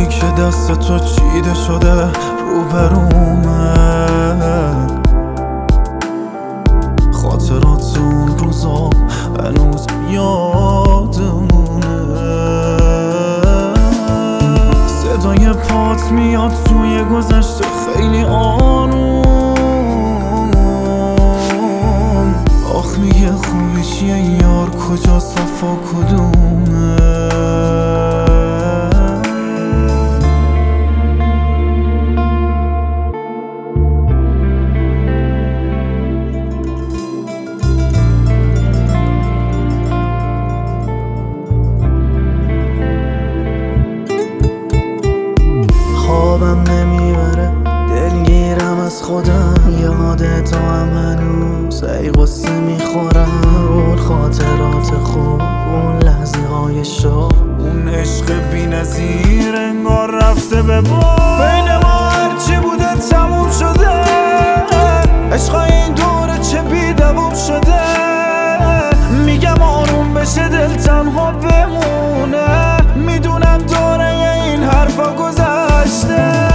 که دست تو چیده شده روبرومه، خاطرات اون روزا هنوز یادمونه. صدای پات میاد توی گذشته خیلی آروم. آخ میگه خوبی چیه یار، کجا صفا کدومه. خوابم نمیبره، دلگیرم از خودم، یاد تو هم هنوز ای غصه میخورم. اون خاطرات خوب، اون لحظه های شب، اون عشق بی نظیر انگار رفته به بار. بین ما هرچی بوده تموم شده، عشق این دوره چه بی دوام شده. میگم آروم بشه دل تنها بمونه، میدونم دوره این حرفا گذشته.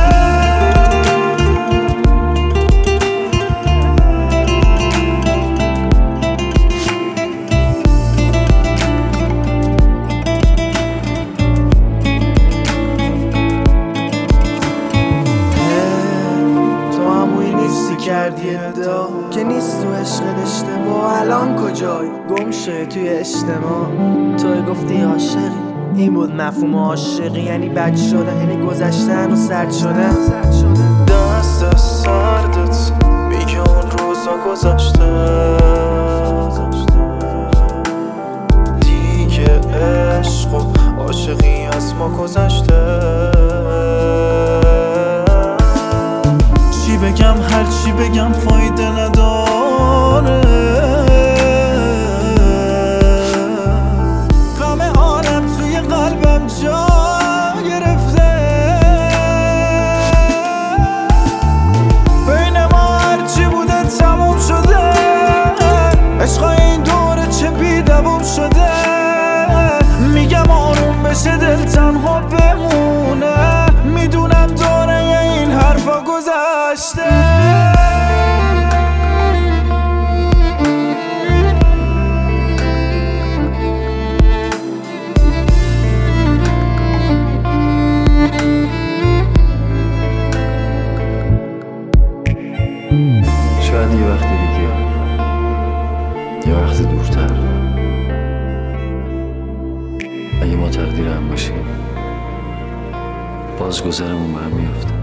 کردی ادعا که نیست تو عشق اشتباه، الان کجایی؟ گم شده توی اجتماع. توی گفتی عاشقی، این بود مفهوم عاشقی، یعنی بد شده، یعنی گذشتن و سرد شده. دست سردت میگه اون روزا گذشته، دیگه عشق و عاشقی از ما گذشته. چی بگم هر چی بگم فایده نداره، غم عالم توی قلبم جا گرفته. بین ما هرچی بوده تموم شده، عشق این دوره چه بی دوام شده. میگم آروم بشه دل تنها بمونه، میدونم دوره این حرفا گذشته. شاید یه وقت دیگه، یه وقت دورتر، اگه ما تقدیر هم باشیم، باز گذرمون به هم میفته.